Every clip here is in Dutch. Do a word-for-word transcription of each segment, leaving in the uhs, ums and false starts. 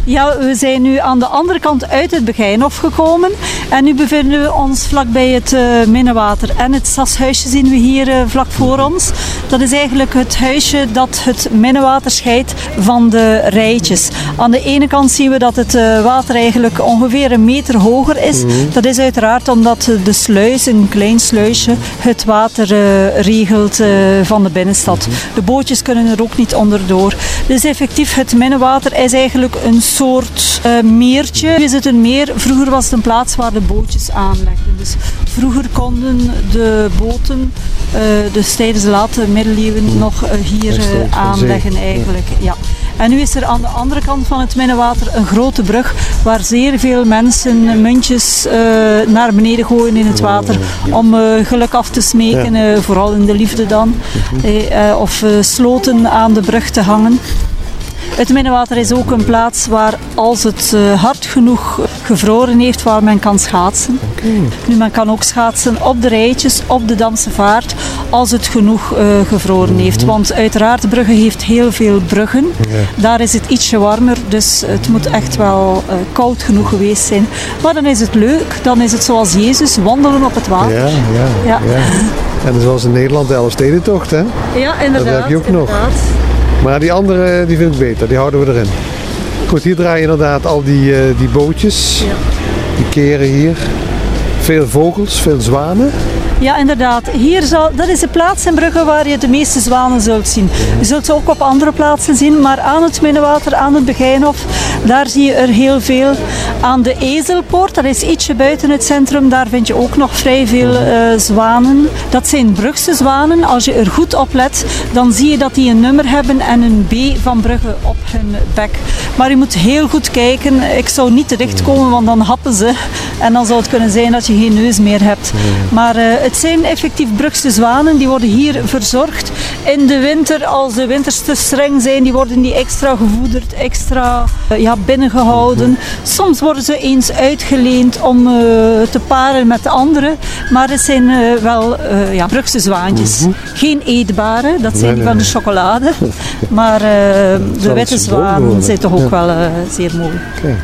Ja, we zijn nu aan de andere kant uit het Begijnhof gekomen en nu bevinden we ons vlakbij het uh, Minnewater. En het Sashuisje zien we hier uh, vlak voor ons. Dat is eigenlijk het huisje dat het Minnewater scheidt van de Rijtjes. Aan de ene kant zien we dat het uh, water eigenlijk ongeveer een meter hoger is. Mm-hmm. Dat is uiteraard omdat de sluis, een klein sluisje, het water uh, regelt uh, van de binnenstad. Mm-hmm. De bootjes kunnen er ook niet onderdoor. Dus effectief, het Minnewater is eigenlijk een soort uh, meertje. Nu is het een meer. Vroeger was het een plaats waar de bootjes aanlegden. Dus vroeger konden de boten, uh, dus tijdens de late middeleeuwen, nog uh, hier uh, aanleggen eigenlijk. Ja. En nu is er aan de andere kant van het Minnewater een grote brug waar zeer veel mensen muntjes uh, naar beneden gooien in het water om uh, geluk af te smeken, uh, vooral in de liefde dan. Uh, of uh, sloten aan de brug te hangen. Het Minnewater is ook een plaats waar, als het uh, hard genoeg gevroren heeft, waar men kan schaatsen. Okay. Nu, men kan ook schaatsen op de Rijtjes, op de Damse Vaart, als het genoeg uh, gevroren heeft. Mm-hmm. Want uiteraard, Brugge heeft heel veel bruggen. Yeah. Daar is het ietsje warmer, dus het moet echt wel uh, koud genoeg geweest zijn. Maar dan is het leuk, dan is het zoals Jezus, wandelen op het water. Ja, ja, ja. ja. En zoals in Nederland de Elfstedentocht, hè? Ja, inderdaad. Dat heb je ook inderdaad. nog. Maar die andere die vind ik beter, die houden we erin. Goed, hier draaien inderdaad al die, uh, die bootjes, ja. Die keren hier. Veel vogels, veel zwanen. Ja, inderdaad. Hier zal, dat is de plaats in Brugge waar je de meeste zwanen zult zien. Je zult ze ook op andere plaatsen zien, maar aan het Minnewater, aan het Begijnhof, daar zie je er heel veel. Aan de Ezelpoort, dat is ietsje buiten het centrum, daar vind je ook nog vrij veel uh, zwanen. Dat zijn Brugse zwanen. Als je er goed op let, dan zie je dat die een nummer hebben en een B van Brugge op hun bek. Maar je moet heel goed kijken. Ik zou niet te dicht komen, want dan happen ze. En dan zou het kunnen zijn dat je geen neus meer hebt. Maar uh, het zijn effectief Brugse zwanen, die worden hier verzorgd. In de winter, als de winters te streng zijn, die worden die extra gevoederd, extra uh, ja, binnengehouden. Soms worden ze eens uitgeleend om uh, te paren met de anderen. Maar het zijn uh, wel uh, ja, Brugse zwaantjes. Mm-hmm. Geen eetbare, dat zijn nee, die van de chocolade. Maar uh, de witte zwanen zijn toch ook ja. wel uh, zeer mooi. Okay.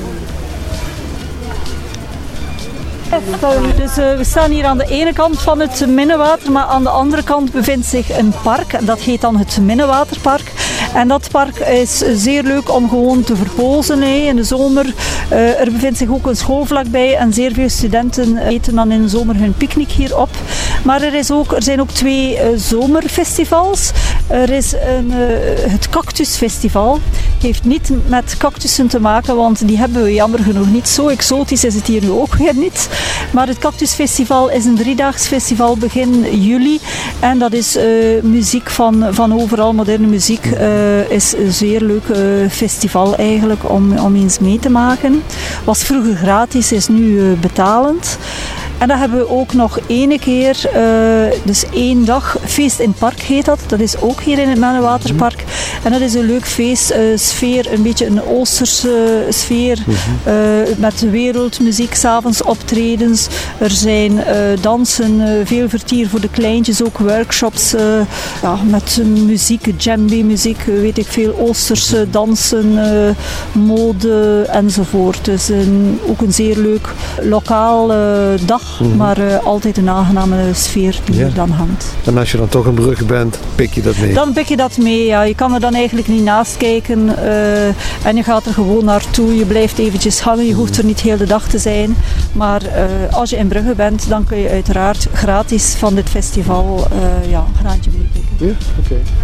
Dus uh, we staan hier aan de ene kant van het Minnewater, maar aan de andere kant bevindt zich een park. Dat heet dan het Minnewaterpark. En dat park is zeer leuk om gewoon te verpozen hè, in de zomer. Uh, er bevindt zich ook een school vlakbij en zeer veel studenten eten dan in de zomer hun picknick hier op. Maar er, is ook, er zijn ook twee uh, zomerfestivals. Er is een, uh, het Cactusfestival. Heeft niet met cactussen te maken, want die hebben we jammer genoeg niet. Zo exotisch is het hier nu ook weer niet. Maar het Cactusfestival is een driedaags festival begin juli. En dat is uh, muziek van, van overal, moderne muziek. Uh, is een zeer leuk uh, festival eigenlijk om, om eens mee te maken. Was vroeger gratis, is nu uh, betalend. En dan hebben we ook nog ene keer, uh, dus één dag, Feest in het Park heet dat. Dat is ook hier in het Minnewaterpark. En dat is een leuk feest, uh, sfeer, een beetje een Oosterse uh, sfeer. Uh, met wereldmuziek, 's avonds optredens. Er zijn uh, dansen, uh, veel vertier voor de kleintjes, ook workshops uh, ja, met muziek, djembe muziek, weet ik veel, Oosterse dansen, uh, mode enzovoort. Dus een, ook een zeer leuk lokaal uh, dag. Mm-hmm. Maar uh, altijd een aangename sfeer die ja. er dan hangt. En als je dan toch in Brugge bent, pik je dat mee? Dan pik je dat mee, ja. Je kan er dan eigenlijk niet naast kijken uh, en je gaat er gewoon naartoe. Je blijft eventjes hangen, je hoeft er niet heel de dag te zijn. Maar uh, als je in Brugge bent, dan kun je uiteraard gratis van dit festival uh, ja, een graantje mee pikken. Ja, oké. Okay.